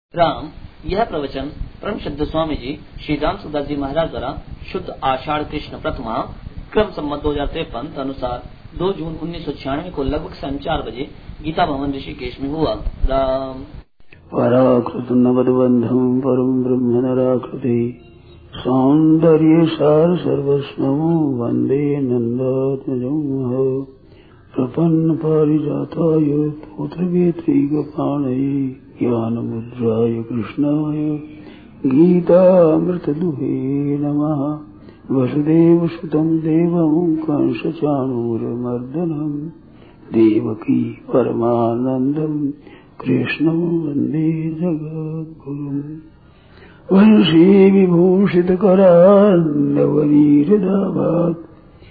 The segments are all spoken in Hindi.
राम। यह प्रवचन परम शुद्ध स्वामी जी श्री राम सुदास जी महाराज द्वारा शुद्ध आषाढ़ कृष्ण प्रतिमा क्रम संवत 2053 अनुसार 2 जून 1996 को लगभग 4:30 बजे गीता भवन ऋषिकेश में हुआ। राम। पराकृत नवदबंधम परम ब्रह्म नराकृति सौंदर्य सार सर्वस्वं वंदे नंदात्मजं प्रपन्न पारिजाताय पुत्रवेत्रैकपाणये ज्ञानमुद्राय कृष्णाय गीतामृतदुहे नमः। वसुदेवसुतं देवं कंसचाणूरमर्दनं देवकी परमानन्दं कृष्णं वन्दे जगद्गुरुम्। वंशी विभूषितकरान्नवनीरदाभात्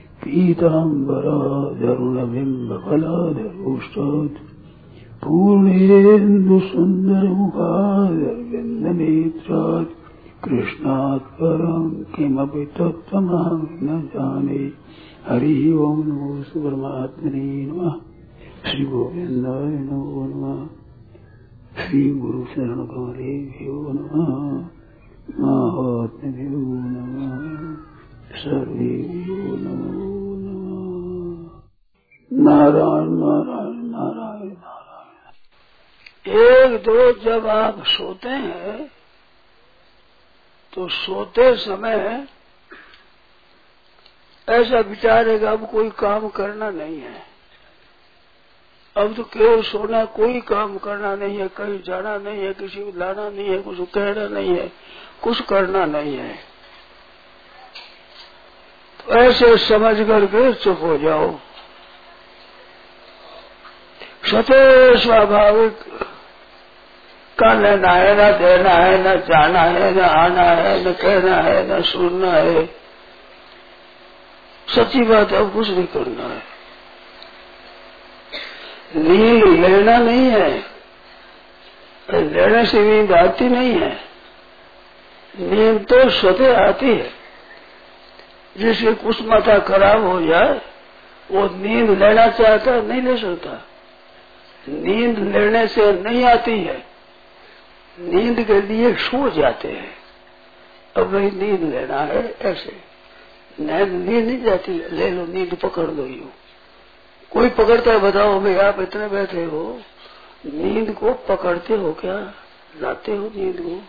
पीताम्बराधरुणबिम्बफलाधरोष्टात् पूर्णेन्दुसुन्दरमुखादरविन्दनेत्रात् कृष्णात् परं किमपि तत्त्वमहं न जाने। हरिः ओं नमो परमात्मने नमः। श्री गोविन्दाय नमो नमः। श्री गुरु शरण कमलेभ्यो नमः। महात्म्यो नमः। सर्वेभ्यो नमो नमः। नारायण नारायण नारायण नारायण। एक दो जब आप सोते हैं तो सोते समय ऐसा विचारेगा अब कोई काम करना नहीं है, अब तो केवल सोना, कोई काम करना नहीं है, कहीं जाना नहीं है, किसी को लाना नहीं है, कुछ कहना नहीं है, कुछ करना नहीं है। तो ऐसे समझ करके चुप हो जाओ। स्वतः स्वाभाविक का लेना है, न देना है, न जाना है, न आना है, न कहना है, न सुनना है। सच्ची बात है, अब कुछ नहीं करना है। नींद लेना नहीं है, लेने से नींद आती नहीं है। नींद तो स्वतः आती है। जिसकी कुछ माथा खराब हो जाए वो नींद लेना चाहता है, नहीं ले सकता। नींद लेने से नहीं आती है, नींद के लिए सो जाते हैं। अब वही नींद लेना है, ऐसे नींद नहीं जाती, ले लो नींद, पकड़ लो। यूं कोई पकड़ता है, बताओ भाई आप इतने बैठे हो, नींद को पकड़ते हो क्या, लाते हो नींद को?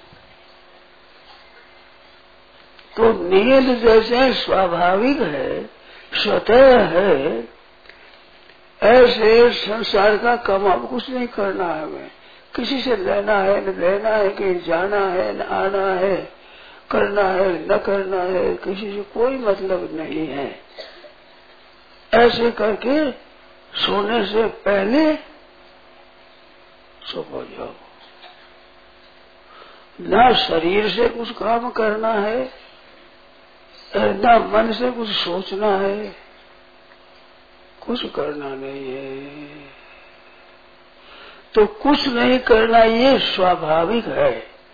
तो नींद जैसे स्वाभाविक है, स्वतः है, ऐसे संसार का काम अब कुछ नहीं करना है। हमें किसी से लेना है, न देना है, कहीं जाना है, न आना है, करना है, न करना है, किसी से कोई मतलब नहीं है। ऐसे करके सोने से पहले सो हो जाओ। न शरीर से कुछ काम करना है, न मन से कुछ सोचना है, कुछ करना नहीं है। तो कुछ नहीं करना ये स्वाभाविक है।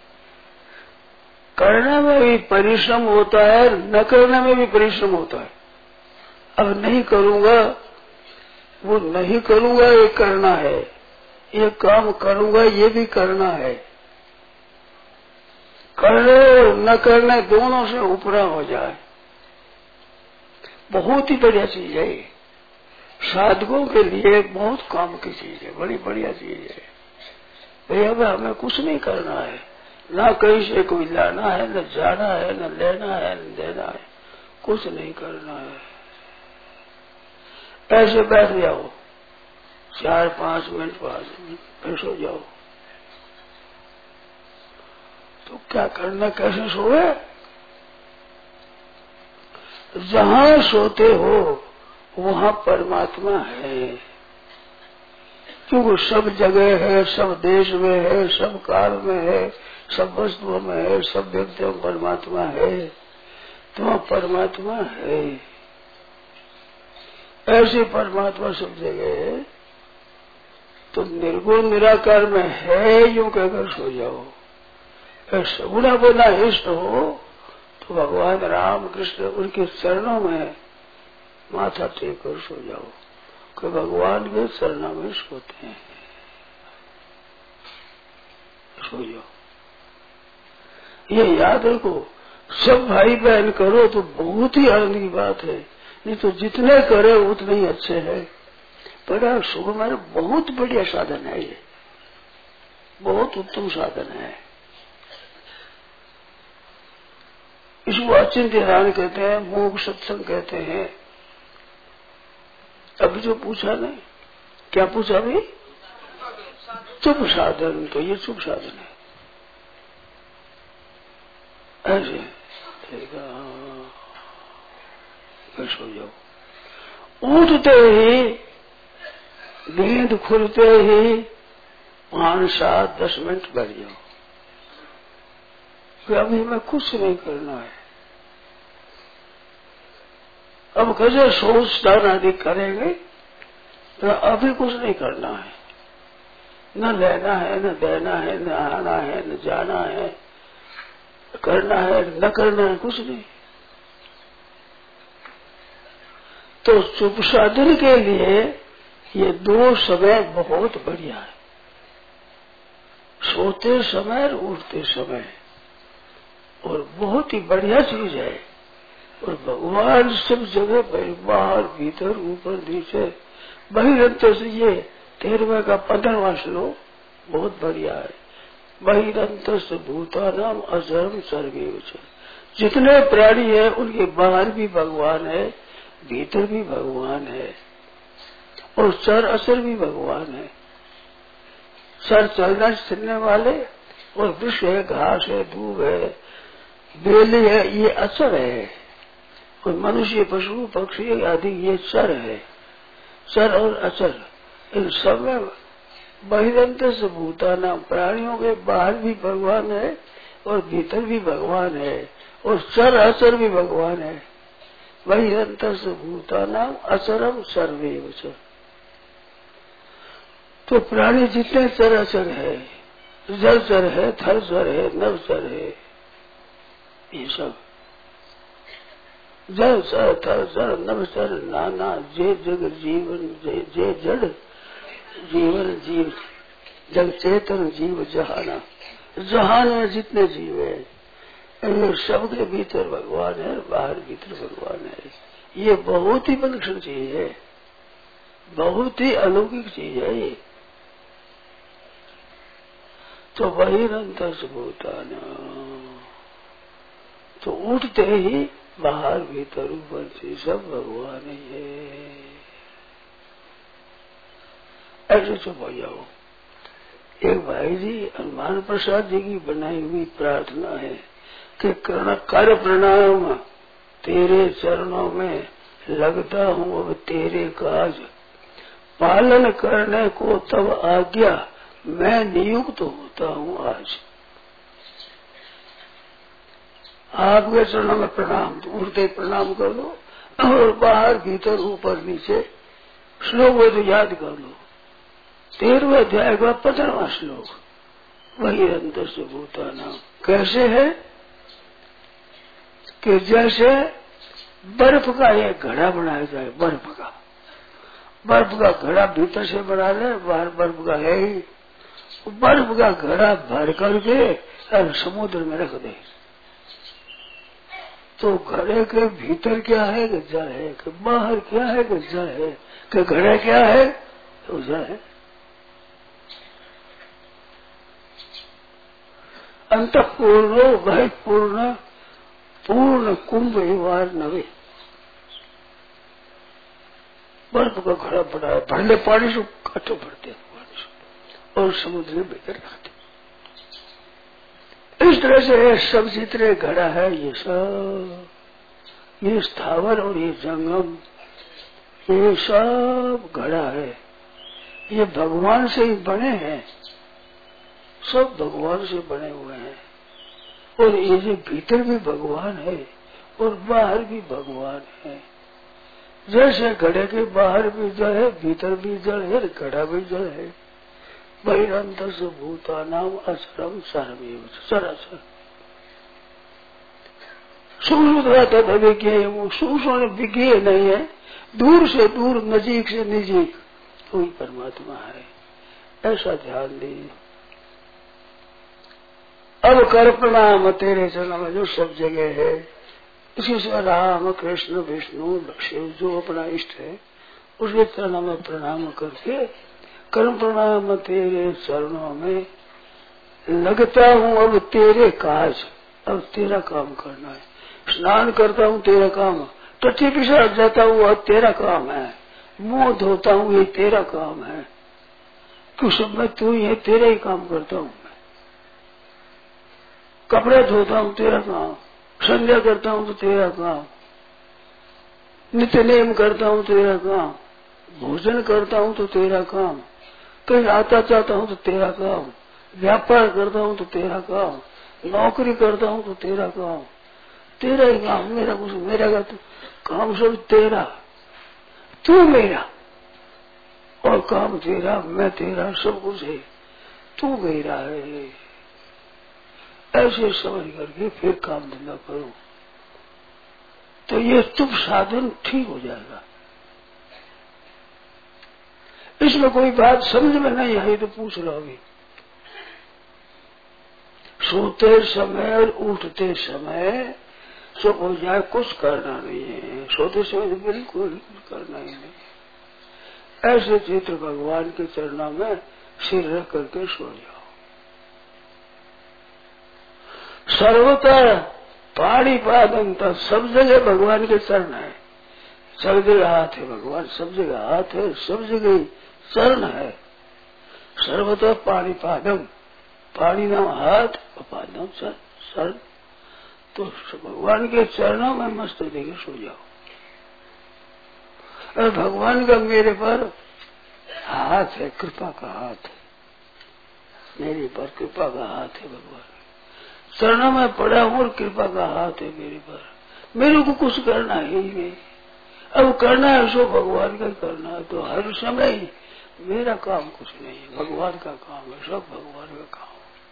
करने में भी परिश्रम होता है, न करने में भी परिश्रम होता है। अब नहीं करूंगा, वो नहीं करूंगा ये करना है, ये काम करूंगा ये भी करना है। करने और न करने दोनों से ऊपरा हो जाए, बहुत ही बढ़िया चीज है। साधकों के लिए बहुत काम की चीज है, बड़ी बढ़िया चीज है। भैया हमें कुछ नहीं करना है, ना कहीं से कोई लाना है, न जाना है, न लेना है, न देना है, कुछ नहीं करना है। ऐसे बैठ जाओ 4-5 मिनट, 5 मिनट, फिर सो जाओ। तो क्या करना, कैसे सोए? जहां सोते हो वहां परमात्मा है, क्योंकि सब जगह है, सब देश में है, सब काल में है, सब वस्तुओं में है, सब व्यक्तियों में परमात्मा है। तो परमात्मा है, ऐसे परमात्मा सब जगह है। तो निर्गुण निराकार में है यूं कहकर सो जाओ। सगुना बोला इष्ट हो तो भगवान राम कृष्ण उनके चरणों में माथा टेक कर सो जाओ, कि भगवान के चरणों में सोते हैं। सो जाओ। ये याद रखो, सब भाई बहन करो तो बहुत ही आनंद की बात है, नहीं तो जितने करे उतने ही अच्छे है। बड़ा सुख मेरा बहुत बढ़िया साधन है, ये बहुत उत्तम साधन है। इसको अचिंत्य ध्यान कहते हैं, मोक्ष सत्संग कहते हैं। अभी जो पूछा नहीं, क्या पूछा अभी? चुप साधन, तो ये चुप साधन है। ऐसे सो जाओ, उठते ही नींद खुलते ही 5-7-10 मिनट बैठ जाओ कि अभी हमें कुछ नहीं करना है। अब कैसे सोच स्नान आदि करेंगे तो अभी कुछ नहीं करना है, न लेना है, न देना है, न आना है, न जाना है, करना है, न करना है, कुछ नहीं। तो चुप साधन के लिए ये 2 समय बहुत बढ़िया है, सोते समय और उठते समय, और बहुत ही बढ़िया चीज है। और भगवान सब जगह बाहर भीतर ऊपर नीचे बहिरंत से, ये 13वें का 15वां श्लोक बहुत बढ़िया है। बहिरंत भूतानाम अचरम सर्वैव च, जितने प्राणी है उनके बाहर भी भगवान है, भीतर भी भगवान है, और चर अचर भी भगवान है। चर चलना चलने वाले, और वृक्ष है, घास है, दूब है, बेली है, ये अचर है। और मनुष्य, पशु, पक्षी आदि ये चर है। चर और अचर इन सब में बहिरंत से भूताना, प्राणियों के बाहर भी भगवान है और भीतर भी भगवान है, और चर अचर भी भगवान है। बहिरंत से भूताना अचरम सर्वैव च, तो प्राणी जितने चर अचर है, जल चर है, थल चर है, नभ चर है, ये सब जल चर, थल चर, नभ चर, नाना जे जग जीवन, जे जड़ जीवन जीव, जग चेतन जीव जहाना, जहान में जितने जीव है सबके भीतर भगवान है, बाहर भीतर भगवान है। ये बहुत ही विलक्षण चीज है, बहुत ही अलौकिक चीज है ये। तो बहिरंत भूताना, तो उठते ही बाहर भीतर ऊपर से सब भगवान ही है। ऐसे चुप हो जाओ। एक भाई जी हनुमान प्रसाद जी की बनाई हुई प्रार्थना है कि कर प्रणाम तेरे चरणों में, लगता हूँ अब तेरे काज, पालन करने को तब आज्ञा, मैं नियुक्त होता हूँ आज। आपके चरणों में प्रणाम, उठते प्रणाम कर लो, और बाहर भीतर ऊपर नीचे श्लोक हो तो याद कर लो। 13वें अध्याय का 15वां श्लोक, वही अंतर से भूताना। कैसे है कि जैसे बर्फ का एक घड़ा बनाया जाए, बर्फ का घड़ा भीतर से बना ले, बाहर बर्फ का है ही, बर्फ का घड़ा भर करके और समुद्र में रख दे, तो घड़े के भीतर क्या है कि जल है, कि बाहर क्या है कि जल है, कि घड़े क्या है तो जल है। अंतःपूर्णो वह पूर्ण, पूर्ण कुंभ वार नवे। बर्फ का घड़ा पड़ा है, भरले पानी से काटो भरते पानी से, और समुद्र में भीतर रखते। इस तरह से सब जितने घड़ा है, ये सब, ये स्थावर और ये जंगम, ये सब घड़ा है, ये भगवान से ही बने हैं, सब भगवान से बने हुए हैं। और ये जो भीतर भी भगवान है और बाहर भी भगवान है। जैसे घड़े के बाहर भी जल है, भीतर भी जल है, घड़ा भी जल है। बहिरंत से भूतानाम अचरम सर्वैव चराचर। सूक्ष्म विज्ञेय, वो सूक्ष्म विज्ञेय नहीं है, दूर से दूर, नजीक से नजीक वही परमात्मा है। ऐसा ध्यान दीजिए। अब कर प्रणाम तेरे चरणों में, जो सब जगह है। इसी से राम कृष्ण विष्णु शिव जो अपना इष्ट है उसके चरणों में प्रणाम करके कर्म प्रणाम तेरे चरणों में लगता हूँ। अब तेरे काज, अब तेरा काम करना है। स्नान करता हूँ तेरा काम, टट्टी पिछाड़ जाता हूँ अब तेरा काम है। मुंह धोता हूँ ये तेरा काम है, क्यों सब में तू ये तेरा ही काम करता हूँ। मैं कपड़े धोता हूँ तेरा काम, संध्या करता हूँ तो तेरा काम, नित्य नेम करता हूँ तेरा काम, भोजन करता हूँ तो तेरा काम, कहीं आता चाहता हूँ तो तेरा काम, व्यापार करता हूँ तो तेरा काम, नौकरी करता हूँ तो तेरा काम, तेरा ही काम। मेरा कुछ मेरा का तो काम सब तेरा, तू मेरा और काम तेरा, मैं तेरा, सब कुछ है, तू मेरा है। ऐसे समझ करके फिर काम धंधा करो तो ये तुम साधन ठीक हो जाएगा। इसमें कोई बात समझ में नहीं आई तो पूछ लो। अभी सोते समय और उठते समय सब हो जाए, कुछ करना नहीं है। सोते समय तो बिल्कुल कुछ करना ही नहीं। ऐसे चित्र भगवान के चरणों में सिर रख करके सो जाओ। सर्वतः पाणी पादंता, सब जगह भगवान के चरण है। सब जगह हाथ है भगवान, सब जगह हाथ है, सब जगह चरण है। सर्वतः पाणी पादम, पाणी नाम हाथ और पादम चरण। तो भगवान के चरणों में मस्त देखे सो जाओ। और भगवान का मेरे पर हाथ है, कृपा का हाथ है, मेरे पर कृपा का हाथ है। भगवान चरणों में पड़ा हूँ और कृपा का हाथ है मेरे पर। मेरे को कुछ करना ही नहीं। अब करना है सो भगवान का करना है। तो हर समय मेरा काम कुछ नहीं है, भगवान का काम है, सब भगवान का काम।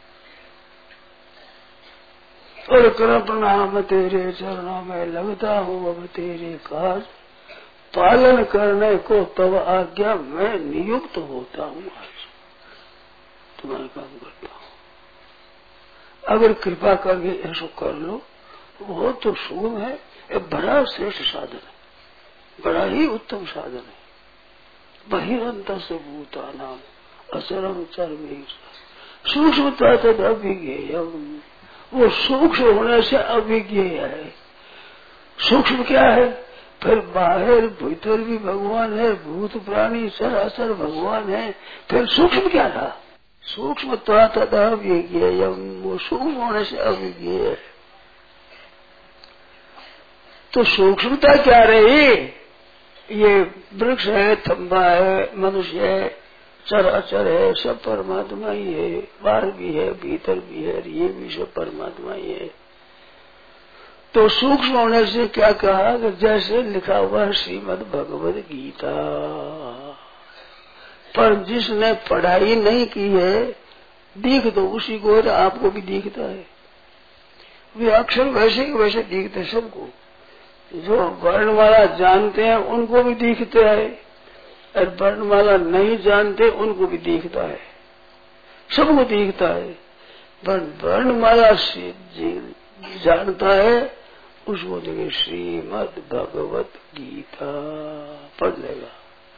और कर प्रणाम तेरे चरणों में लगता हूँ अब तेरे काज, पालन करने को तब आज्ञा मैं नियुक्त होता हूँ। आज तुम्हारा काम करता हूँ। अगर कृपा करके ऐसा कर लो वो तो शुभ है। ये बड़ा श्रेष्ठ साधन है, बड़ा ही उत्तम साधन है। बहिरंत से भूता नाम अचरम चरम सूक्ष्मता तद अभिज्ञेय, वो सूक्ष्म होने से अभिज्ञ है। सूक्ष्म क्या है? फिर बाहर भीतर भी भगवान है, भूत प्राणी सरासर भगवान है, फिर सूक्ष्म क्या था? सूक्ष्मता तथा अभिज्ञेय, वो सूक्ष्म होने से अभिज्ञ है। तो सूक्ष्मता क्या रही? ये वृक्ष है, थंबा है, मनुष्य है, चराचर है, सब परमात्मा ही है। बाहर भी है, भीतर भी है, ये भी सब परमात्मा ही है। तो सूक्ष्म होने से क्या कहा कि जैसे लिखा हुआ श्रीमद् भगवद गीता, पर जिसने पढ़ाई नहीं की है दिख तो उसी को, आपको भी दिखता है। वे अक्षर वैसे के वैसे दिखते सबको। जो वर्णमाला जानते हैं उनको भी दिखते है, और वर्णमाला नहीं जानते उनको भी दिखता है, सबको दिखता है। पर वर्णमाला से जानता है उसको देखिए श्रीमद् भगवत गीता पढ़ लेगा।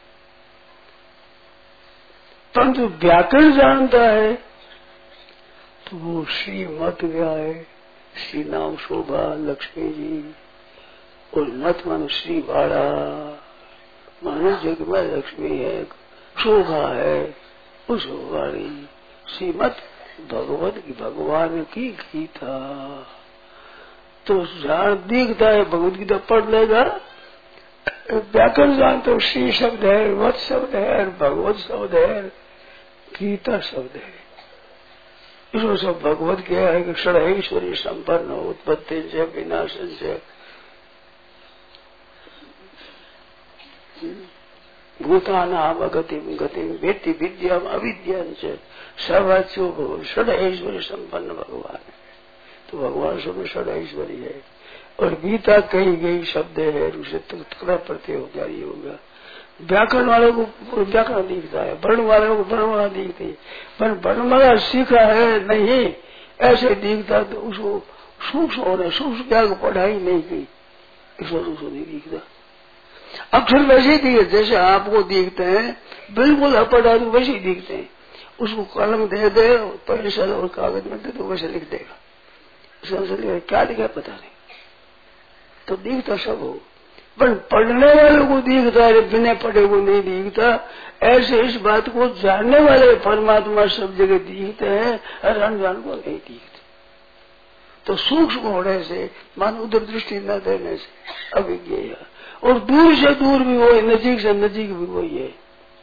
परंतु व्याकरण जानता है तो वो श्रीमत क्या है? श्री नाम शोभा लक्ष्मी जी, और मत मन श्री बाड़ा, मानो जग में लक्ष्मी है, शोभा है, उस वाली श्रीमत भगवत की, भगवान की गीता। तो जान दिखता है, भगवत गीता पढ़ लेगा। व्याकरण जान तो श्री शब्द है, वत शब्द है, भगवत शब्द है, गीता शब्द है। इसमें सब भगवत क्या है कि षडैश्वर्य संपन्न, उत्पत्ति से विनाशन से, भूतानाम गतिम गतिम वेत्ति विद्याम अविद्यां च सर्वाच्यो षडैश्वर्य संपन्न भगवान है। तो भगवान सब षड ऐश्वर्य है। और गीता कही गई शब्द है, उसे तकड़ा प्रत्यय होगा, ये होगा। व्याकरण वाले को व्याकरण दिखता है, वर्ण वाले को वर्णमाला दिखती है, पर वर्णमाला सीखा है नहीं, ऐसे दिखता तो उसको सूक्ष्म होने सूक्ष्म क्या पढ़ाई नहीं की, इसको नहीं दिखता। अक्षर वैसे ही दिखे जैसे आपको दिखते हैं, बिल्कुल अपढ़ आदमी वैसे ही दिखते हैं। उसको कलम दे दे, पेंसिल और कागज में दे तो वैसे लिख देगा। क्या लिखा पता नहीं, तो दिखता सब हो, पर पढ़ने वालों को दिखता है, बिना पढ़े को नहीं दिखता। ऐसे इस बात को जानने वाले परमात्मा सब जगह दिखते हैं और अनजान को नहीं दिखते। तो सूक्ष्म होने से, मान उधर दृष्टि न देने से अभिज्ञ है, और दूर से दूर भी वही, नजीक से नजीक भी वही है।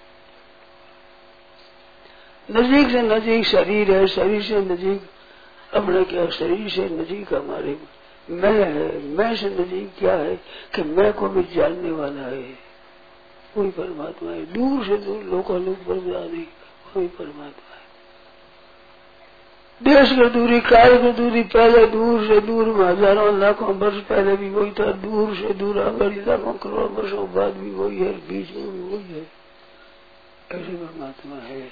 नजीक से नजीक शरीर है, शरीर से नजीक अपने क्या, शरीर से नजीक हमारे मैं है, मैं से नजीक क्या है कि मैं को भी जानने वाला है, वही परमात्मा है। दूर से दूर लोकालोक पर जाने, वही परमात्मा है। देश की दूरी, काल की दूरी, पहले दूर से दूर में हजारों लाखों वर्ष पहले भी वही था, दूर से दूर अगर लाखों करोड़ वर्षों बाद भी वही है, बीच में भी वही है। ऐसे परमात्मा है।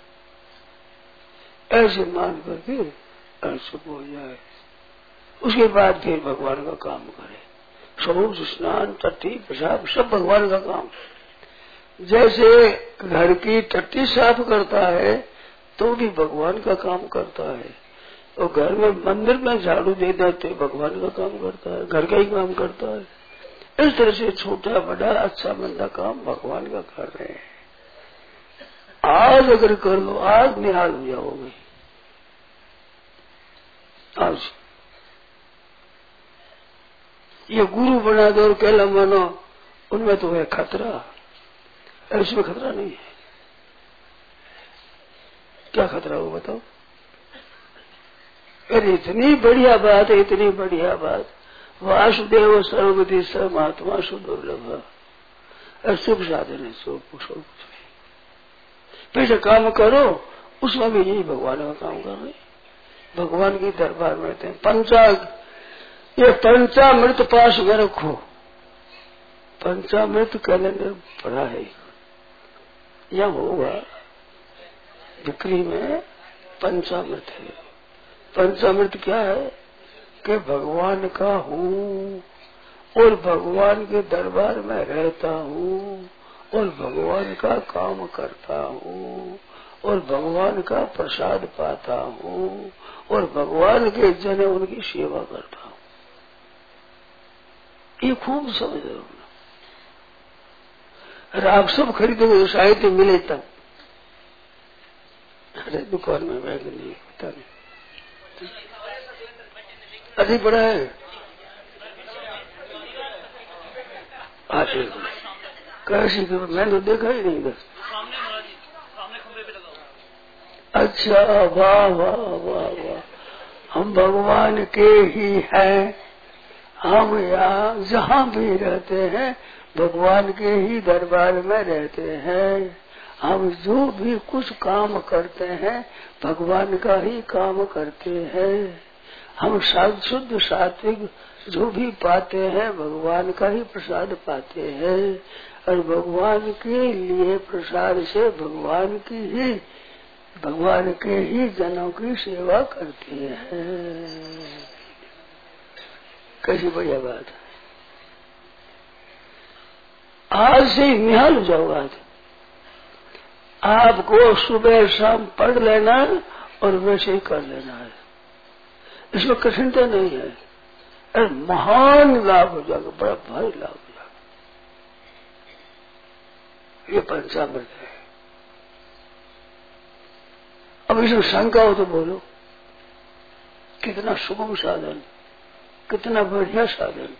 ऐसे मान करके अर्चक हो जाए, उसके बाद फिर भगवान का काम करे। शौच स्नान टट्टी पेशाब सब भगवान का काम। जैसे घर की टट्टी साफ करता है तो भी भगवान का काम करता है, और घर में मंदिर में झाड़ू दे देते भगवान का काम करता है, घर का ही काम करता है। इस तरह से छोटा बड़ा अच्छा मंदा काम भगवान का कर रहे हैं। आज अगर कर लो, आज निहाल हो जाओगे। आज ये गुरु बना दो और कहला मानो, उनमें तो है खतरा, इसमें खतरा नहीं है। क्या खतरा हो बताओ? अरे इतनी बढ़िया बात है, इतनी बढ़िया बात। वासुदेव सर्वगति स महात्मा सुदुर्लभ, शुभ साधन है, सो कुछ नहीं। फिर काम करो, उसमें भी यही भगवान का काम कर रहे, भगवान की दरबार में रहते हैं। ये पंचामृत पास में रखो। पंचामृत कैलेंडर पढ़ा है, यह होगा बिक्री में पंचामृत है। पंचामृत क्या है कि भगवान का हूँ और भगवान के दरबार में रहता हूँ और भगवान का काम करता हूँ और भगवान का प्रसाद पाता हूँ और भगवान के जन उनकी सेवा करता हूँ। ये खूब समझ रहे हो ना। आप सब खरीदोगे तो साहित्य मिले तब। अरे दुकान में बैग नहीं, पता नहीं अधिक बड़ा है। आते कैसी मैंने तो देखा ही नहीं। बस अच्छा, वाह वाह वाह वाह, हम भगवान के ही हैं। हम यहाँ जहाँ भी रहते हैं भगवान के ही दरबार में रहते हैं। हम जो भी कुछ काम करते हैं भगवान का ही काम करते हैं। हम शुद्ध सात्विक जो भी पाते हैं भगवान का ही प्रसाद पाते हैं और भगवान के लिए प्रसाद से भगवान के ही जनों की सेवा करते हैं। कैसी बढ़िया बात है। आज से निहाल हो जाओ। आज आपको सुबह शाम पढ़ लेना और वैसे ही कर लेना है, इसमें कठिनता नहीं है। अरे महान लाभ हो जाएगा, बड़ा भारी लाभ हो जाएगा। ये पंचामृत है। अब इसमें शंका हो तो बोलो, कितना सुगम साधन, कितना बढ़िया साधन।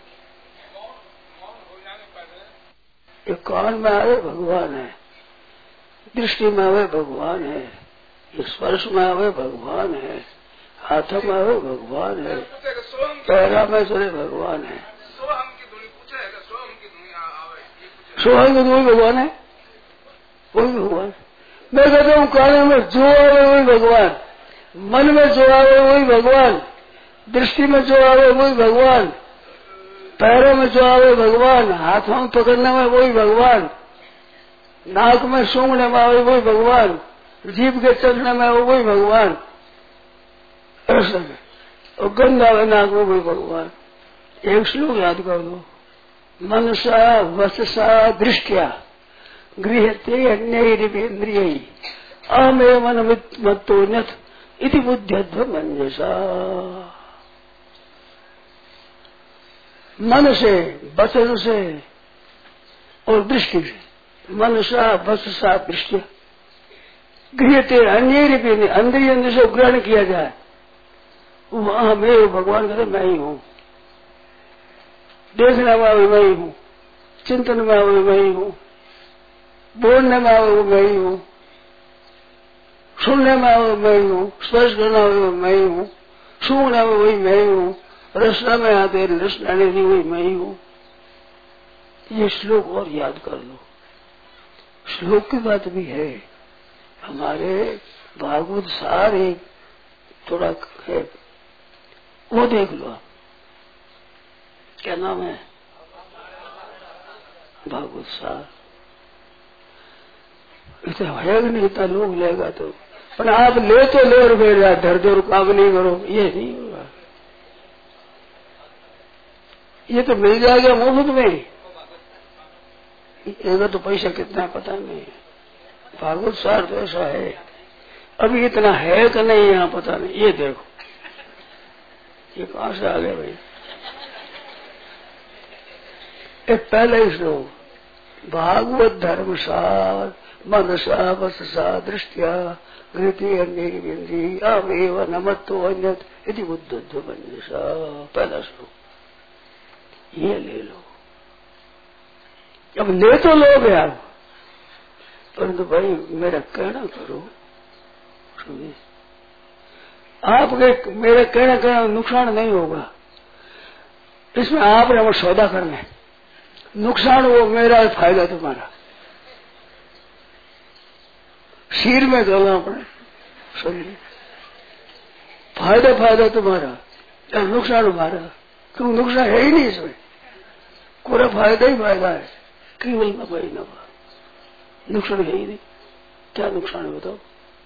ये कान में आवे भगवान है, दृष्टि में आवे भगवान है, ये स्पर्श में आवे भगवान है, हाथों में आवे भगवान है, पैरा में चले भगवान है। सोहम की धुनी भगवान है, वही भगवान। मैं कहता हूँ कान में जो आवे वही भगवान, मन में जो आवे वही भगवान, दृष्टि में जो आवे वही भगवान, पैरों में जो आवे भगवान, हाथों में पकड़ने में वही भगवान, नाक में सूंघने में आवे वही भगवान, जीभ के चलने में वही भगवान। ऐसा में और गंगा व नाक में कोई भगवान। एक श्लोक याद कर दो, मनसा वससा दृष्टिया गृहते अन्यैरिवेन्द्रियै अहमेव मत्तोऽन्यत् इति बुद्ध्यध्व मंजसा। मन से, वचन से और दृष्टि से, मनसा वससा दृष्टिया गृहते अन्यैरिवेन्द्रियै, अंदर से ग्रहण किया जाए, वहां मैं भगवान कहते मैं ही हूँ, देखने में आवे मैं ही हूँ, चिंतन में आवे मैं ही हूँ, बोलने में आवे मैं ही हूँ, सुनने में आवे मैं ही हूँ, स्पर्श करना आवे मैं ही हूँ, सूंघना में वही मैं ही हूँ, रसना में आते रसना नहीं वही मैं ही हूँ। ये श्लोक और याद कर लो। श्लोक की बात भी है, हमारे भागवत सार एक थोड़ा है, वो देख लो आप, क्या नाम है, भागवत सार। इतना है नहीं, इतना लोग लेगा तो, पर आप ले तो ले और बैठ जाए, धर दो और काम नहीं करो, ये नहीं होगा। ये तो मिल जाएगा मुफ्त में, इसका तो पैसा कितना पता नहीं। भागवत सार तो ऐसा है, अभी इतना है कि नहीं यहाँ पता नहीं। ये देखो, ये कहां से आ गया भाई। एक पहले श्लोक, भागवत धर्म सार मनसा वससा दृष्टिया गृहते अन्यैरिवेन्द्रियै अहमेव न मत्तोऽन्यत् इति बुद्ध्यध्व मंजसा। पहला श्लोक ये ले लो। अब ले तो लोग यार, परंतु भाई मेरा कहना करो, सुनिए, आपके मेरे कहना नुकसान नहीं होगा। इसमें आपने हमें सौदा करना है, नुकसान वो मेरा, फायदा तुम्हारा। सिर में गला पड़े, सुनिए, फायदा तुम्हारा या नुकसान हमारा, क्यों नुकसान है ही नहीं इसमें, पूरा फायदा ही फायदा है, केवल नफा ही नफा, नुकसान है ही नहीं। क्या नुकसान है बताओ,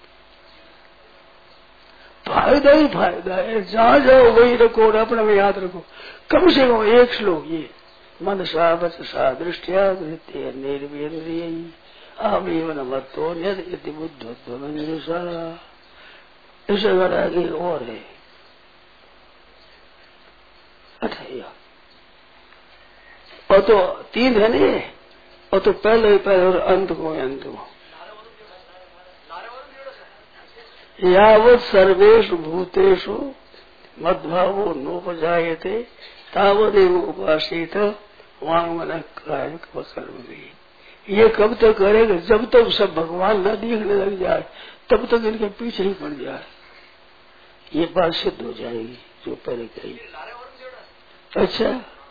फायदा ही फायदा है। जहां जाओ वही रखो और अपने में याद रखो। कम से कम एक श्लोक ये, मनसा वचसा दृष्टिया गृहते अन्यैरिवेन्द्रियै अहमेव न मत्तोऽन्यत् इति बुद्ध्यध्व मंजसा। इसे अगर आगे और है, अच्छा और तो तीन है नहीं, और तो पहले और अंत को अंत को, यावत् सर्वेषु भूतेषु मद्भावो नोपजायते तावदेव उपासीत वाङ्मनः कायः कर्मभिः। ये कब तक करेगा, जब तक सब भगवान न दिखने लग जाए, तब तक इनके पीछे ही पड़ जाए। ये बात सिद्ध हो जाएगी जो पहले कही। अच्छा,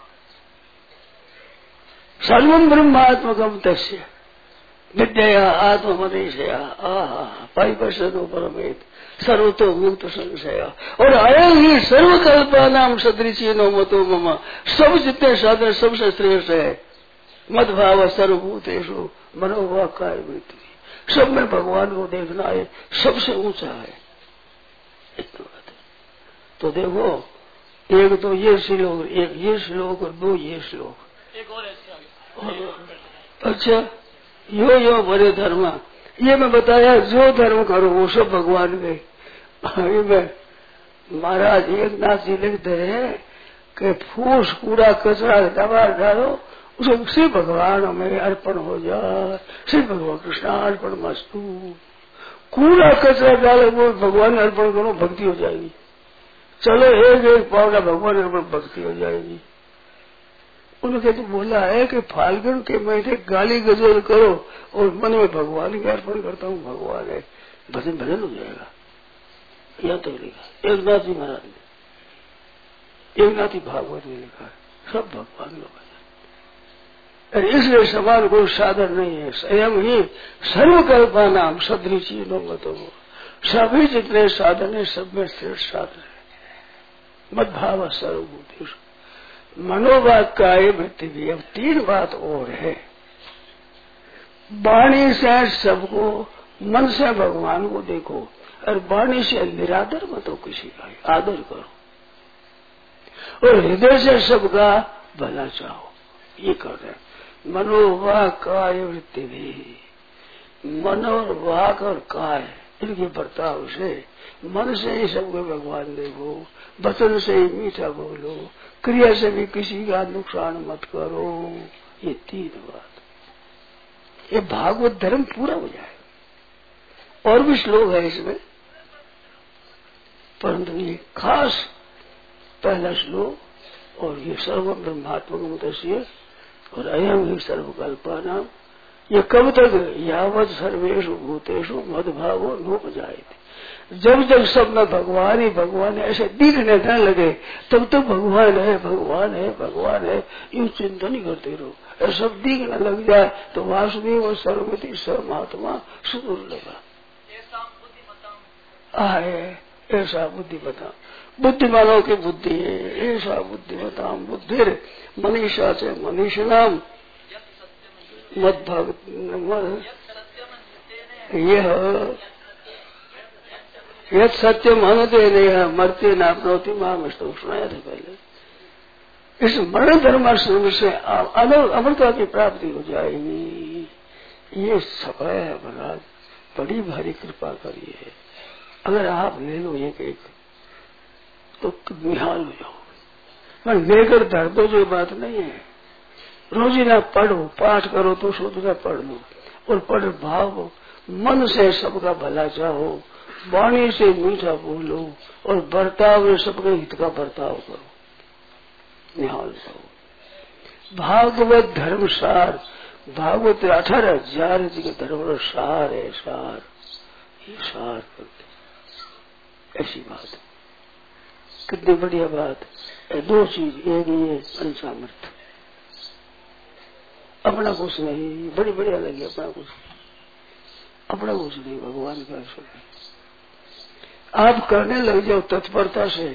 सर्वं ब्रह्मात्मकं तस्य विद्या आत्मदेशया परिपश्यतो परमेत सर्वतो मुक्त संशया। और आएगी सर्वकल्पनाम सदृशीनो मतो मम, सब जितने साधन सबसे श्रेष्ठ है। मद्भाव सर्वभूतेषु मनोवाक्काय वृत्ति, सब में भगवान को देखना है, सबसे ऊंचा है। इतना बात है। तो देखो, एक तो ये श्लोक, एक ये श्लोक और दो ये श्लोक, एक और अच्छा यो बड़े धर्म, ये मैं बताया जो धर्म करो वो सब भगवान के। ये मैं महाराज एक नाथ जी लिखते हैं कि फूस कूड़ा कचरा दबा डालो, उसको श्री भगवान में अर्पण हो जाए, श्री भगवान कृष्णार्पण मस्तु। कूड़ा कचरा डालो वो भगवान अर्पण करो, भक्ति हो जाएगी। चलो एक एक पावड़ा भगवान अर्पण, भक्ति हो जाएगी। उन्होंने तो बोला है कि फाल्गुन के महीने गाली गजोल करो और मन में भगवान के अर्पण करता हूँ, भगवान है, भजन भजन हो जाएगा। यह तो लिखा एक नाथ जी महाराज ने, एक नाथ जी भागवत में लिखा है, सब भगवान का भजन। इसलिए समान कोई साधन नहीं है, स्वयं ही सर्वकल्पा नाम सदृशी नो मतो, सभी जितने साधन है सब में श्रेष्ठ साधन है। मद्भाव सर्वभूतेषु मनोवाक्काय वृत्ति भी। अब तीन बात और है, वाणी से सबको, मन से भगवान को देखो, और वाणी से निरादर मत हो किसी का, आदर करो और हृदय से सबका भला चाहो। ये कर रहे मनोवाक काय वृत्ति भी, मन और वाक और काय इनके बर्ताव से मन से ही सबको भगवान देखो, वचन से ही मीठा बोलो, क्रिया से भी किसी का नुकसान मत करो। ये 3 बात, ये भागवत धर्म पूरा हो जाए। और भी श्लोक है इसमें, परंतु ये खास पहला श्लोक और ये सर्व ब्रह्मात्मक तस्य और अयम ही सर्वकल्पना, ये कब तक यावत सर्वेषु भूतेषु मद्भावो नोपजायते, जब जब सब में भगवान ही भगवान है ऐसे दिखने न लगे तब तक भगवान है भगवान है भगवान है यूं चिंतन ही करते रहो। और सब दिखने लग जाए तो वासुदेव और सर्वमिति सर्वमात्मा सुदुर्लभ आए। ऐसा बुद्धिमता, बुद्धिमानों की बुद्धि है, ऐसा बुद्धिमताम बुद्धिर मनीषा से मनीषणाम मद भक्त यद सत्य मानते नहीं मरते न अपनौती माम सुनाया था पहले। इस मरण धर्म से अमरता की प्राप्ति हो जाएगी। ये सब है महाराज, बड़ी भारी कृपा करिए। अगर आप ले लो एक तो निहाल हो जाओ, पर लेकर धर दो जो बात नहीं है। रोजीना पढ़ो, पाठ करो तो सोचना पढ़ लो और पढ़ भाव, मन से सबका भला चाहो, वाणी से मीठा बोलो और बर्ताव में सबके हित का बर्ताव करो। निहाल करो। भागवत धर्म सार, भागवत 18,000 जी के धर्म सार है, सार ये सार करते ऐसी बात। कितनी बढ़िया बात है। 2 चीज, एक ये पंचामृत, अपना कुछ नहीं, बड़ी बढ़िया लगी अपना कुछ नहीं, भगवान का ऐसा आप करने लग जाओ तत्परता से।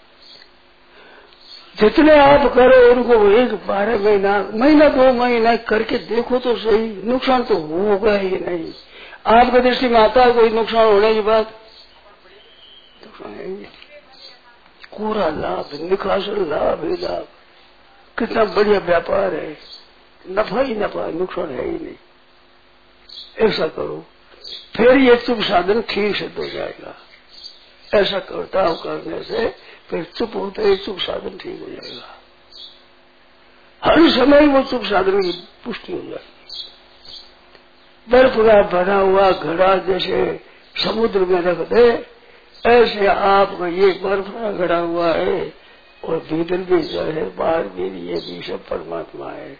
जितने आप करो उनको 1-12 महीना 2 महीना करके देखो तो सही, नुकसान तो होगा ही नहीं। आपकी दृष्टि में आता है कोई नुकसान होने की बात? नुकसान है ही, पूरा लाभ, निकासल लाभ ही लाभ। कितना बढ़िया व्यापार है, नफा ही नफा, नुकसान है ही नहीं। ऐसा करो, फिर ये चुप साधन ठीक सिद्ध हो जाएगा। ऐसा करताव करने से फिर चुप होते ही चुप साधन ठीक हो जाएगा। हर समय वो चुप साधन की पुष्टि हो जाएगी। बर्फ का भरा हुआ घड़ा जैसे समुद्र में रख दे, ऐसे आपका ये बर्फ का घड़ा हुआ है और भीतर भी जो है बाहर भी ये भी सब परमात्मा है।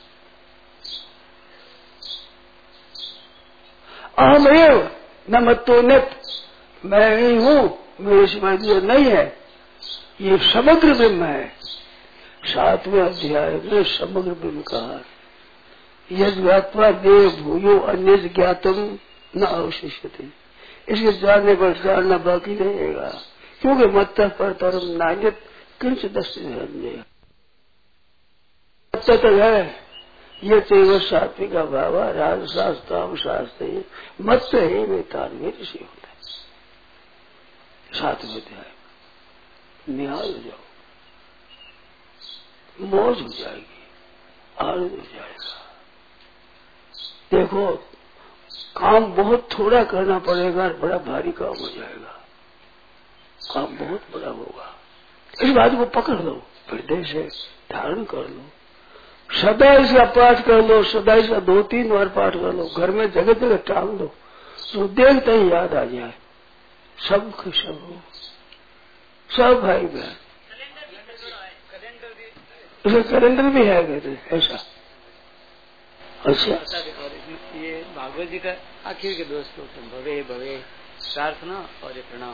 अहमेव न मत्तो नित, मैं ही हूँ, मेरे सिवाय नहीं है। ये समग्र ब्रह्म है। 7वें अध्याय में समग्र ब्रह्म कहा, यद ज्ञात्वा देव भूयो अन्य ज्ञातम न अवशिष्यते। इसके जानने पर जानना बाकी नहीं रहेगा, क्योंकि मत्त पर तरम नायत किंच दस्ते तक है। ये तेव सात्विक भाव राजशास्त्राम शास्त्र मत है में तारवेद से होता है। 7वें अध्याय निहाल हो जाओ, मौज हो जाएगी, आनंद हो जाएगा। देखो काम बहुत थोड़ा करना पड़ेगा, बड़ा भारी काम हो जाएगा। काम बहुत बड़ा होगा। इस बात को पकड़ लो, हृदय से धारण कर लो, सदा इसका पाठ कर लो, सदा इसका 2-3 बार पाठ कर लो, घर में जगह जगह टांग दो, तो देखते ही याद आ जाए। सब खुश हो, सब भाई बहन। इसे कैलेंडर भी है कहते ऐसा। अच्छा, ये भागवत जी का आखिर के 2 श्लोक हैं, भवे भवे प्रार्थना और ये प्रणाम।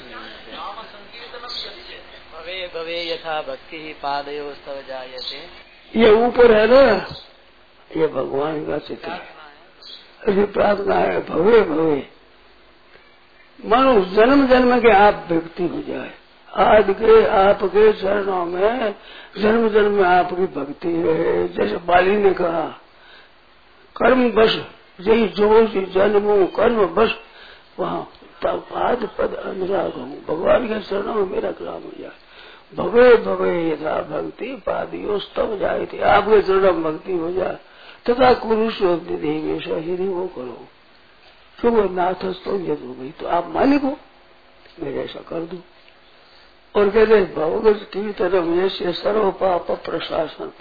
भवे भवे यथा भक्ति ही पादयो स्तव जायते। ये ऊपर है ना, ये भगवान का चित्र है, ऐसी प्रार्थना है। भवे भवे मानो जन्म जन्म के आप भक्ति हो जाए, आज के आपके चरणों में जन्म जन्म में आपकी भक्ति रहे। जैसे बाली ने कहा, कर्म बस यही जो जन्मो कर्म बस, वहाँ पाद पद अनुराग हूँ, भगवान के चरणों में मेरा कलाम हो जाए। भवे भवे यथा भक्ति पादियो तब जाए थे, आपके चरणों में भक्ति हो जाए तथा कुरुषो निधि शहीरी वो करो। क्यों वो नाथ तो ये दो भाई, तो आप मालिक हो, मैं ऐसा कर दूं। और कहते भगवत कीर्तनम ये सर्व पाप प्रशासन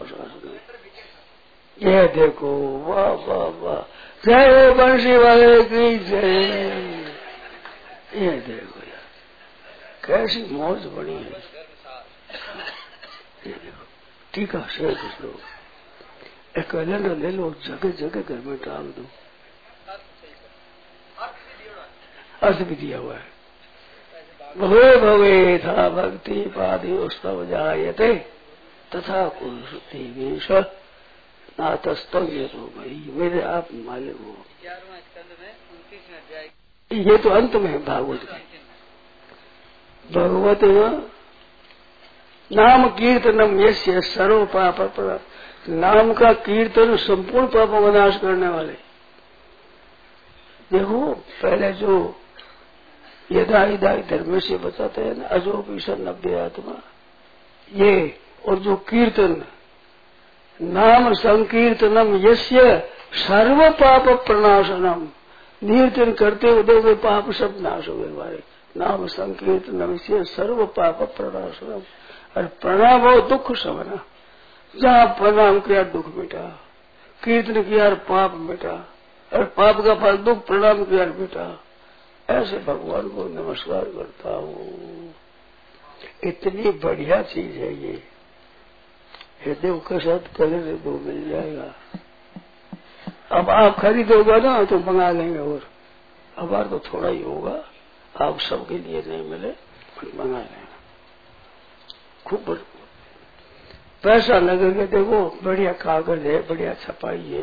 यह देखो, वाह वाह वाह, जय हो बंशी वाले की जय। यह देखो यार कैसी मौज बनी है। ये देखो ठीक है, शेर कुछ लोग एक कैलेंडर ले लो, जगह जगह घर में टाल दो, अर्थ भी दिया हुआ है। भवे भवे था भक्ति पादि उत्सव जायते तथा कुरुष नातस्तव ये तो भाई मेरे आप मालिक हो। 11वां स्कंद में 29वें अध्याय, ये तो अंत में है भागवत का। भगवत नाम कीर्तनम यस्य सर्व पाप, नाम का कीर्तन संपूर्ण पापों का नाश करने वाले। देखो पहले जो यदा इदाई धर्म से बताते हैं ना, अजोपीशन नब्बे आत्मा, ये और जो कीर्तन नाम संकीर्तनम यस्य सर्व पाप प्रणाशनम, कीर्तन करते हुए देखो पाप सब नाश हो गए हमारे। नाम संकीर्तनम यस्य सर्व पाप प्रणाशनम, और प्रणाम हो दुख समना, जहाँ प्रणाम किया दुख मिटा, कीर्तन किया पाप मिटा, और पाप का फल दुख, प्रणाम किया मिटा। ऐसे भगवान को नमस्कार करता हूँ। इतनी बढ़िया चीज है ये, देव के साथ खरीद दो मिल जाएगा। अब आप खरीदोगा ना तो मंगा लेंगे, और हमारा तो थोड़ा ही होगा, आप सबके लिए नहीं मिले मंगा लेंगे। खूब पैसा लगेगा, देखो बढ़िया कागज है, बढ़िया छपाई है,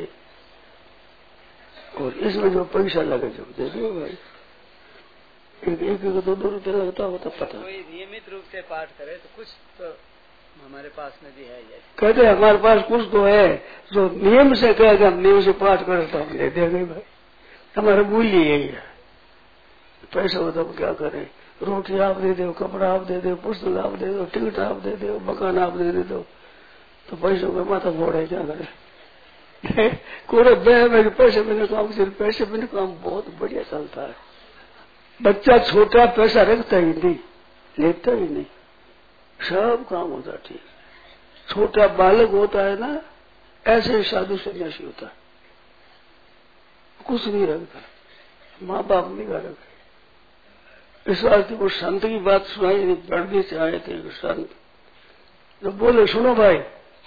और इसमें जो पैसा लगे जो देखिए भाई, एक दो रुपये लगता होता पता। कोई नियमित रूप से पाठ करे तो कुछ तो हमारे पास में भी है। कहते हमारे पास कुछ तो है, जो नियम से कहेगा हम नियम से पाठ करें तो हम ले देंगे भाई, हमारा मूल्य यही है। पैसा हो तो हम क्या करें, रोटी आप दे दो, कपड़ा आप दे दो, पुस्तक आप दे दो, टिकट आप दे दो, मकान आप दे दो, तो पैसों का माथा फोड़े क्या करे। कोई मेरे पैसे बिना काम, सिर्फ पैसे बिना काम बहुत बढ़िया चलता है। बच्चा छोटा पैसा रखता ही नहीं, लेता ही नहीं, सब काम होता ठीक। छोटा बालक होता है ना, ऐसे साधु सन्यासी होता है, कुछ नहीं रखता, माँ बाप निगाह रखे। इस वास्ते वो संत की बात सुनाई, पढ़ने से आए थे संत, जो बोले सुनो भाई,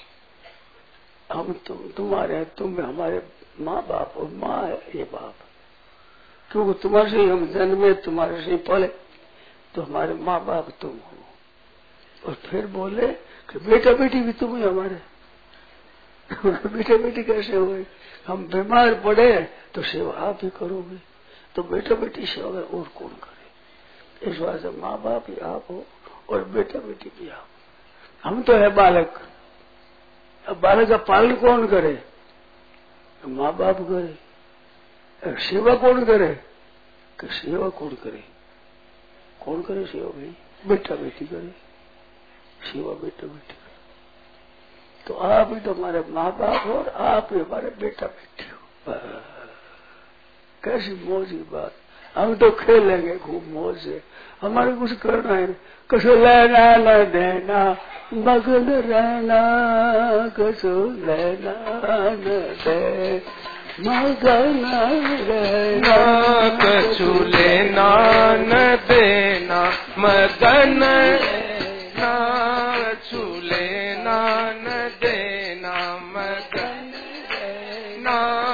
हम तुम्हारे, तुम हमारे माँ बाप, और माँ है ये बाप, क्योंकि तुम्हारे से हम जन्मे, तुम्हारे से पले, तो हमारे माँ बाप तुम हो। और फिर बोले कि बेटा बेटी भी तुम ही हमारे। बेटा बेटी कैसे हुए, हम बीमार पड़े तो सेवा आप ही करोगे, तो बेटा बेटी सेवा और कौन करे। इस बात से माँ बाप ही आप हो और बेटा बेटी भी आप। हम तो है बालक, अब बालक का पालन कौन करे, माँ बाप करे। सेवा कौन करे, कि सेवा कौन करे, कौन करे सेवा भाई, बेटा बेटी करे सेवा, बेटा बेटी करे। तो आप ही तो हमारे माँ बाप हो और आप ही हमारे बेटा बेटी हो। कैसी मौज की बात। हम तो खेलेंगे खूब मौज से, हमारे कुछ करना है, कुछ लेना न देना, मगन रहना, कुछ लेना न दे, मगन रहना, कछु लेना न देना, मगन रहना, कछु लेना न देना, मगन रहना।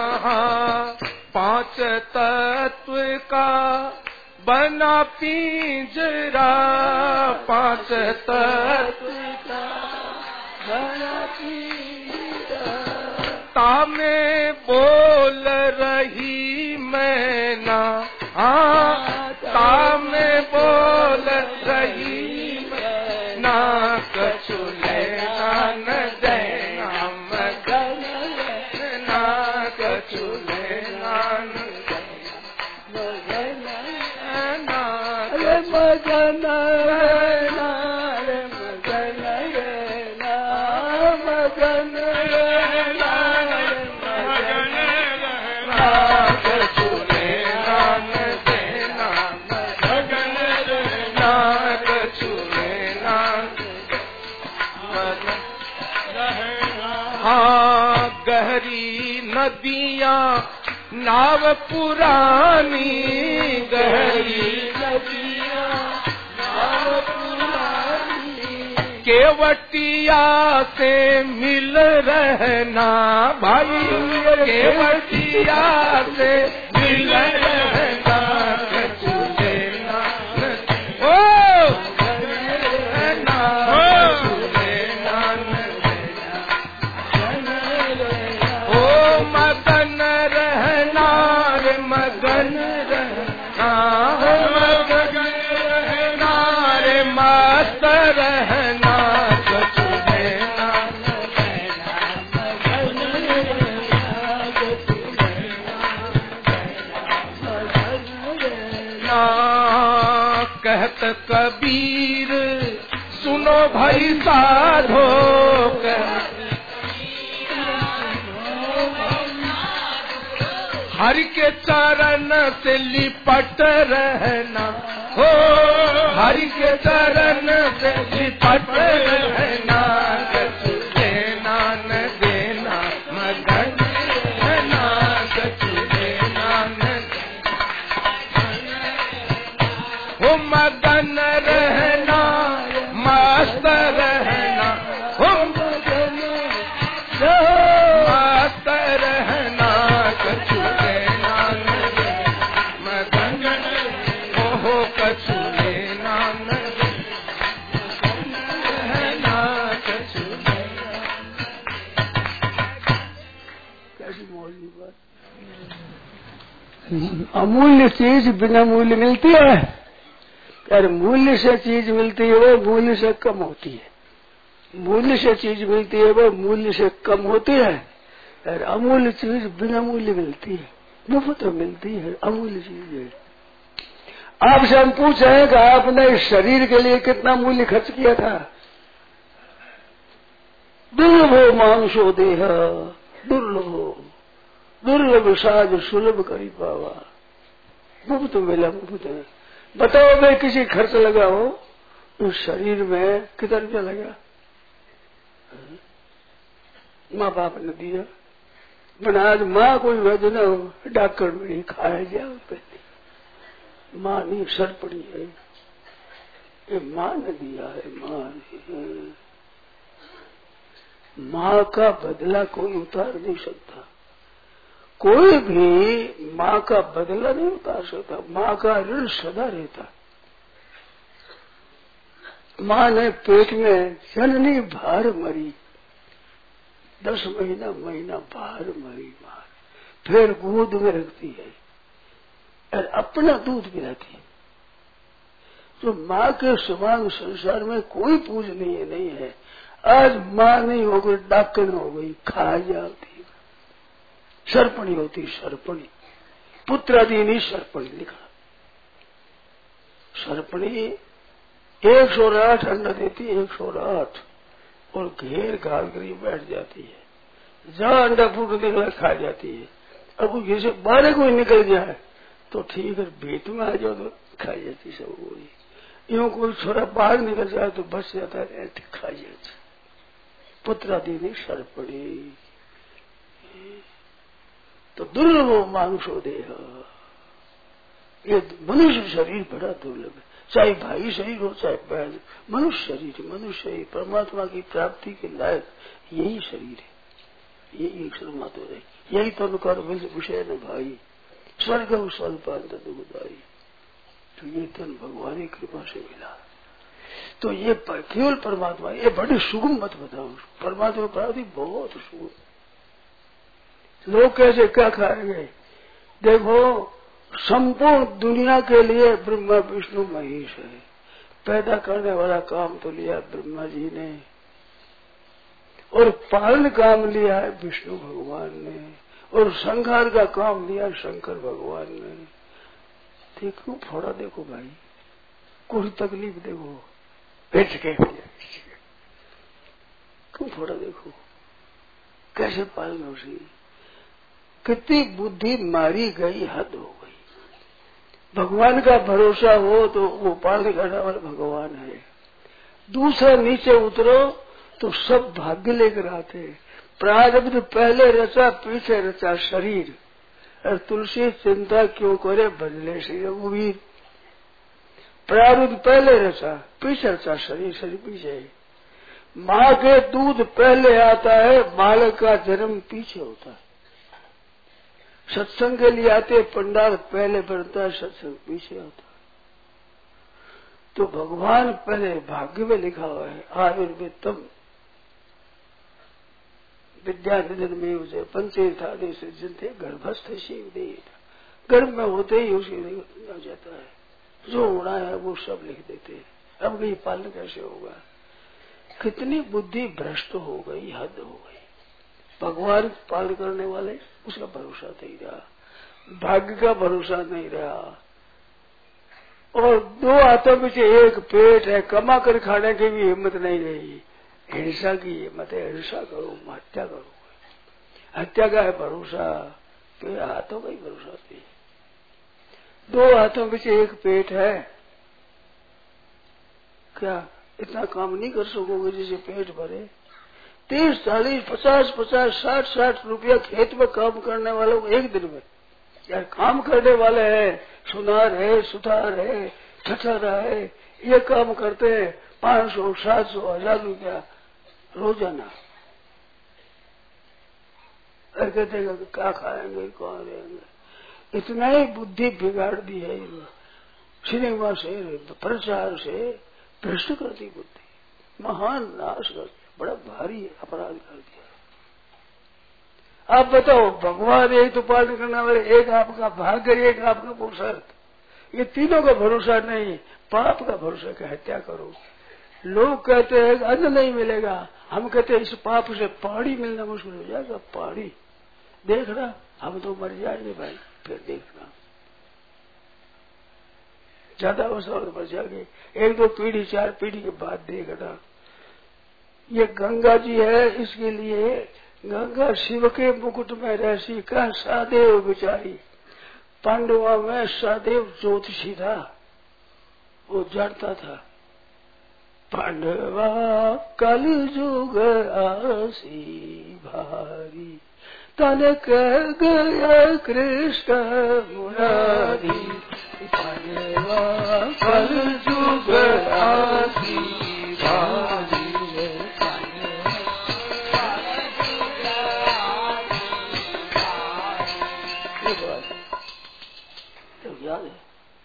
पांच तत्व का बना पिंजरा, पांच तत्व का बना पिंजरा, तामे बोल रही मैना, हाँ तामे बोल रही मैना, कछु लेना न देना, मगन रहना, कछु लेना न देना, हाँ गहरी नदियाँ नाव पुरानी, गहरी नदियाँ नाव पुरानी, केवटिया से मिल रहना भाई, केवटिया से मिल रहना, कछु लेना ओ रहना, कछु लेना ओ मगन रहना रे मगन रहना, मगन रहना रे मस्त रहना, कछु लेना कहत कबीर सुनो भाई साधो, हरि के चरण से लिपट रहना हो, हरि के चरण से लिपट रहना, कछु देना न देना मगन रहना, कछु देना न हो, मगन रहना मस्त रहना हो, मस्त रहना, कछु लेना न मगन हो, कछु लेना न रहना, कछु कैसी मौली बात। अमूल्य चीज बिना मूल्य मिलती है, यार मूल्य से चीज मिलती है वो मूल्य से कम होती है, मूल्य से चीज मिलती है वो मूल्य से कम होती है, और अमूल्य चीज बिना मूल्य मिलती है, मुफ्त मिलती है, अमूल्य चीज है। आपसे हम पूछे हैं कि आपने इस शरीर के लिए कितना मूल्य खर्च किया था? दुर्लभो मानुषो देह, दुर्लभो दुर्लभ साज सुलभ करी पावा, मुफ्त मिला, मुफ्त है। बताओ मैं किसी खर्च लगा हो उस शरीर में कितना रुपया लगा? माँ बाप ने दिया, बना आज माँ कोई वजह न हो, डॉक्टर में नहीं खाया जाओ पहले, माँ नहीं सर पड़ी है, ये माँ ने दिया है, माँ ने। माँ का बदला कोई उतार नहीं सकता, कोई भी माँ का बदला नहीं उतार सकता, माँ का ऋण सदा रहता। माँ ने पेट में जननी भार मरी, 10 महीना भार मरी माँ, फिर गोद में रखती है और अपना दूध पिलाती है। तो माँ के समान संसार में कोई पूजनीय नहीं है। आज माँ नहीं हो गई, डॉक्टर हो गई, खा जाती, सर्पणी होती, सर्पणी पुत्रादि नहीं, सर्पणी लिखा। सर्पणी 108 अंडा देती, 108, और घेर घाल कर बैठ जाती है, जहाँ अंडा फूट निकला खा जाती है। अब जैसे बाहर कोई निकल जाए तो ठीक है, भेट में आ जाओ तो खा जाती सब गोली, यूं कोई छोरा बाहर निकल जाए तो बच जाता है, खा जाती। पुत्रादि नहीं, सर्पणी। तो दुर्लभ मानुषो देह, ये मनुष्य शरीर बड़ा दुर्लभ है, चाहे भाई शरीर हो चाहे बहन, मनुष्य शरीर, मनुष्य शरीर परमात्मा की प्राप्ति के लायक यही शरीर है, यही परमात्मा है, यही तो अनुकार विषय न भाई, स्वर्ग स्वल्पांत दुखदाई। तो ये तन भगवान की कृपा से मिला। तो ये केवल परमात्मा, ये बड़ी सुगम मत बताओ, परमात्मा प्राप्ति बहुत सुगम। लोग कैसे क्या खाएंगे? देखो, संपूर्ण दुनिया के लिए ब्रह्मा विष्णु महेश है, पैदा करने वाला काम तो लिया ब्रह्मा जी ने, और पालन काम लिया है विष्णु भगवान ने, और संहार का काम लिया शंकर भगवान ने। देखो थोड़ा देखो भाई, कोई तकलीफ देखो, बैठ के क्यों थोड़ा देखो कैसे पालन हो सी, कितनी बुद्धि मारी गई, हद हो गई। भगवान का भरोसा हो तो वो पालन करने वाला भगवान है। दूसरा नीचे उतरो तो सब भाग्य लेकर आते, प्रारब्ध पहले रचा पीछे रचा शरीर, और तुलसी चिंता क्यों करे बदले श्री रघुवीर। प्रारब्ध पहले रचा पीछे रचा शरीर, शरीर पीछे। माँ के दूध पहले आता है, बालक का जन्म पीछे होता है। सत्संग के लिए आते पंडाल पहले बनता है, सत्संग पीछे होता है। तो भगवान पहले भाग्य में लिखा हुआ है, आयुर्वेदम विद्या निधन में उसे पंचेतादि से जिनते गर्भस्थ शिव देव, गर्भ में होते ही उसे हो जाता है। जो होना है वो सब लिख देते हैं। अब ये पालन कैसे होगा? कितनी बुद्धि भ्रष्ट हो गई, हद हो गई। भगवान पालन करने वाले उसका भरोसा नहीं रहा, भाग्य का भरोसा नहीं रहा। और दो हाथों में से एक पेट है, कमा कर खाने की भी हिम्मत नहीं रही। हिंसा की हिम्मत है, हिंसा करो, हत्या करो। हत्या का है भरोसा, तो हाथों का ही भरोसा नहीं। दो हाथों में से एक पेट है, क्या इतना काम नहीं कर सकोगे जिसे पेट भरे? 30, 40, 50, 60 रुपया खेत में काम करने वालों को एक दिन में, यार काम करने वाले हैं, सुनार है, सुथार है, ठठरा है, ये काम करते हैं 500, 700, 1000 रुपया रोजाना। और कहते हैं क्या खाएंगे, कौन रहेंगे? इतना ही बुद्धि बिगाड़ दी है सिनेमा से, प्रचार से भ्रष्ट कर दी बुद्धि, महान नाश कर दिया, बड़ा भारी अपराध कर दिया। आप बताओ, भगवान एक तो पालन करने वाले, एक आपका भाग्य, एक आपका पुरुषार्थ, ये तीनों का भरोसा नहीं, पाप का भरोसा कि हत्या करो। लोग कहते हैं अन्न नहीं मिलेगा, हम कहते हैं इस पाप से पहाड़ी मिलना मुश्किल हो जाएगा। पहाड़ी देखना, हम तो मर जाएंगे भाई, फिर देखना ज्यादा अवसर बच जाएंगे। 1-2 पीढ़ी 4 पीढ़ी के बाद देखना। ये गंगा जी है, इसके लिए गंगा शिव के मुकुट में रहसी का सादेव बिचारी। पांडवा में सादेव ज्योतिषी था, वो जानता था। पांडवा कल जुग आसी भारी, तन कह गया कृष्ण मुरारी। पांडवा कल जुग आसी भारी, याद है?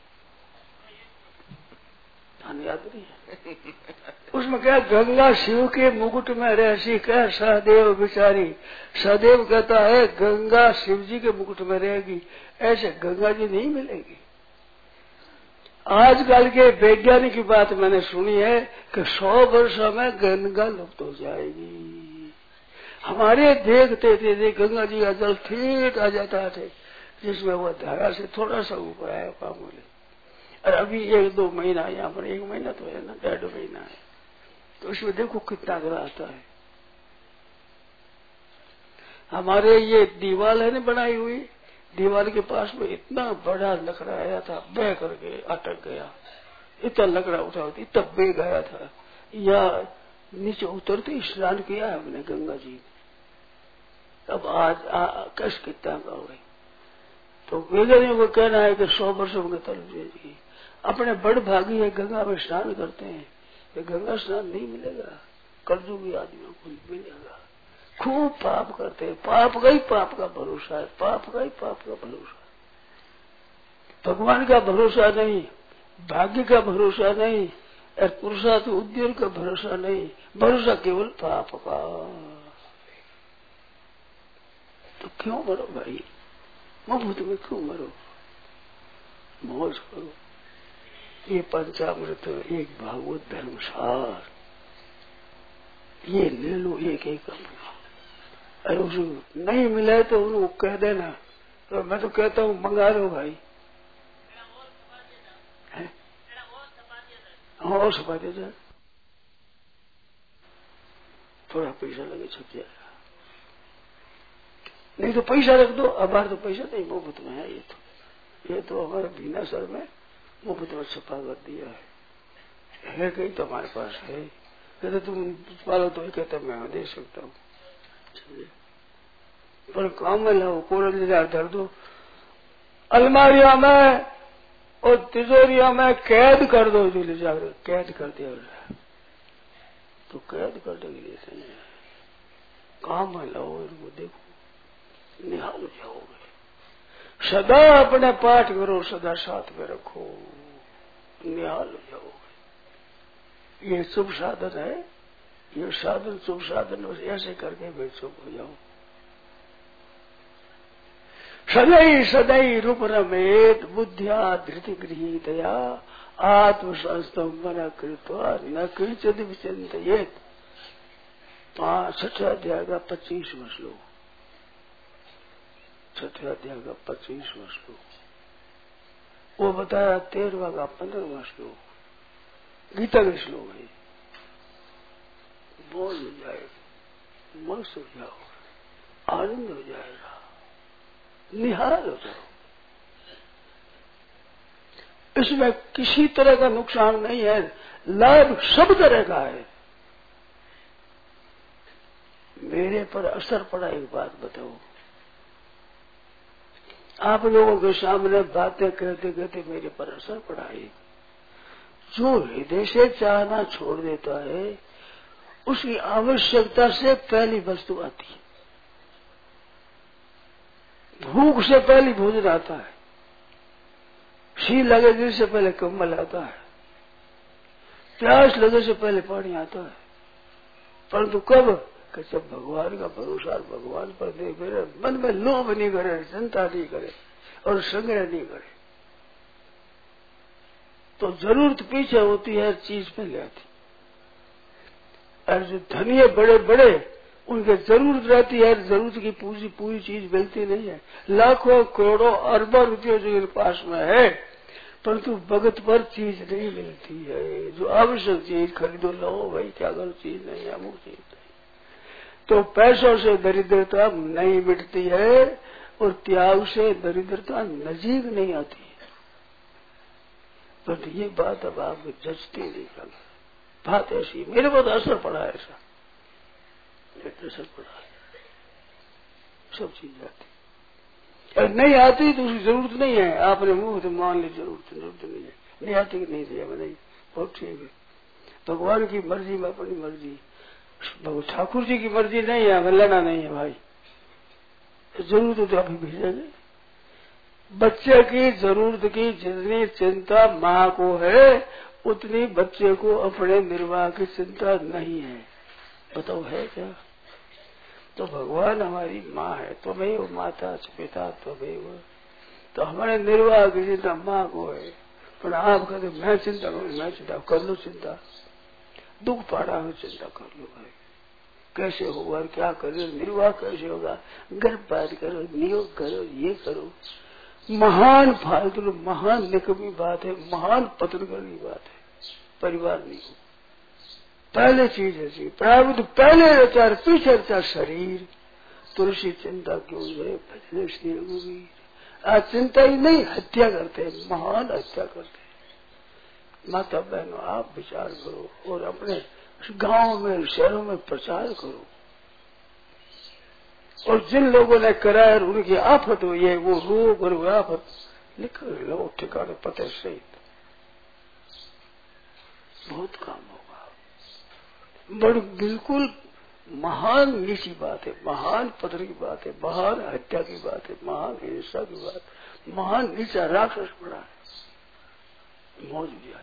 याद नहीं है? उसमें क्या, गंगा शिव के मुकुट में रहसी क्या सहदेव बिचारी। सहदेव कहता है गंगा शिव जी के मुकुट में रहेगी, ऐसे गंगा जी नहीं मिलेगी। आजकल के वैज्ञानिक की बात मैंने सुनी है कि 100 वर्षों में गंगा लुप्त हो जाएगी। हमारे देखते थे गंगा जी का जल ठीक आ जाता थे, जिसमें वो धारा से थोड़ा सा ऊपर आया मामूली। और अभी 1-2 महीना, यहाँ पर 1 महीना तो है ना, 1.5 महीना है, तो उसमें देखो कितना अगला आता है। हमारे ये दीवार है ना बनाई हुई, दीवार के पास में इतना बड़ा लकड़ा आया था, बह करके अटक गया। इतना लकड़ा उठा होती, तब बह गया था। या नीचे उतरते स्नान किया हमने गंगा जी में। अब आज कष्ट कितना का हो गई। तो वैज्ञानिकों को कहना है कि 100 वर्षों में तल जाएगी। अपने बड़ भागी है, गंगा में स्नान करते हैं, ये गंगा स्नान नहीं मिलेगा, कलयुगी आदमियों को मिलेगा। खूब पाप करते हैं, पाप का ही पाप का भरोसा है, पाप का ही पाप का भरोसा। भगवान का भरोसा नहीं, भाग्य का भरोसा नहीं, और पुरुषार्थ उद्योग का भरोसा नहीं, भरोसा केवल पाप का। तो क्यों मरो भाई, मुफ्त में क्यों मरो? मौज करो। ये पंचामृत, एक भागवत धर्मसार, ये ले लो एक अपना। अरे उसको नहीं मिला तो उनको कह देना। तो मैं तो कहता हूँ मंगा लो भाई। और छपा दे जाए, थोड़ा पैसा लगे छप जाएगा। नहीं तो पैसा रख दो। हमारे तो पैसा नहीं, मुफ्त में है। ये तो हमारे बीना सर में मुफ्त में छपा कर दिया है कहीं तो हमारे पास है। कहते तुम पालो तो कहते मैं दे सकता हूँ। पर काम में लाओ, कोड़ा ले जा धर दो अलमारिया में और तिजोरिया में, कैद कर दो जो ले जाकर कैद कर दिया तो कैद करने के लिए सही है। काम में लाओ, इनको देखो, निहाल जाओगे। सदा अपने पाठ करो, सदा साथ में रखो, निहाल हो जाओगे। ये शुभ साधन है, ये साधन शुभ साधन, ऐसे करके भी शुभ हो जाओ। सदै सदै रूप रमेत बुद्धिया धृति गृहीतया आत्मसंस्थम मन कृत्वा न किंचित विचिंतयेत। 6 अध्याय का 25वां श्लोक, 6 अध्याय का 25वां श्लोक। वो बताया 13वां का 15वां श्लोक, गीता के श्लोक है। बोल हो जाएगा, मस्त हो जाओ, आनंद हो जाएगा, निहाल हो जाओ। इसमें किसी तरह का नुकसान नहीं है, लाभ सब तरह का है। मेरे पर असर पड़ा, एक बात बताओ, आप लोगों के सामने बातें कहते कहते मेरे पर असर पड़ा है। जो हृदय से चाहना छोड़ देता है उसकी आवश्यकता से पहली वस्तु आती है। भूख से पहले भोजन आता है, सी लगे दिल से पहले कंबल आता है, प्यास लगे से पहले पानी आता है। परंतु कब कि जब भगवान का भरोसा भगवान पर नहीं करे, मन में लोभ नहीं करे, चिंता नहीं करे और संग्रह नहीं करे, तो जरूरत पीछे होती है, चीज पहले आती। और जो धनी बड़े बड़े उनके जरूरत रहती है, जरूरत की पूरी चीज मिलती नहीं है। लाखों करोड़ों अरबों रुपये जो इनके पास में है, परंतु भगत पर चीज नहीं मिलती है। जो आवश्यक चीज खरीदो, लो भाई, क्या करो, चीज नहीं है, अमुक चीज नहीं। तो पैसों से दरिद्रता नहीं मिटती है और त्याग से दरिद्रता नजीक नहीं आती है। पर ये बात अब आपको जचती नहीं कर, बात ऐसी, मेरे बहुत असर पड़ा है, ऐसा असर पड़ा है, सब चीज आती। अगर नहीं आती तो उसकी जरूरत नहीं है, आपने मुंह से मान ली जरूरत नहीं है, नहीं आती कि नहीं दिया, नहीं, बहुत ठीक है। भगवान की मर्जी में अपनी मर्जी, ठाकुर जी की मर्जी नहीं है, हमें लेना नहीं है भाई। जरूरत तो अभी भेजेंगे। बच्चे की जरूरत की जितनी चिंता माँ को है उतनी बच्चे को अपने निर्वाह की चिंता नहीं है। बताओ है क्या? तो भगवान हमारी माँ है, तो मैं वो माता पिता तो भाई वो, तो हमारे निर्वाह की चिंता माँ को है। पर आप कहते मैं चिंता करूँ, मैं चिंता कर लो, चिंता दुख पड़ा है, चिंता कर लो भाई, कैसे होगा, क्या करो, निर्वाह कैसे होगा, गर्भपात करो, नियोग करो, ये करो। महान फालतू, महान निकमी बात है, महान पतन करनी बात है। परिवार नहीं हो, पहले चीज ऐसी प्रारब्ध पहले रहता है, पीछे रहता शरीर। तुलसी चिंता क्यों है, भजने श्री रघुवीर। आज चिंता ही नहीं, हत्या करते हैं, महान हत्या करते हैं। माता बहनों आप विचार करो और अपने गांव में शहरों में प्रचार करो। और जिन लोगों ने कराया उनकी आफत हुई है, वो रोग और आफत लिख लो ठिकाने पते सहित, बहुत काम होगा। बड़ी बिल्कुल महान नीची बात है, महान पत्र की बात है, महान हत्या की बात है, महान हिंसा की बात, महान नीचा राक्षस पड़ा है, मौज भी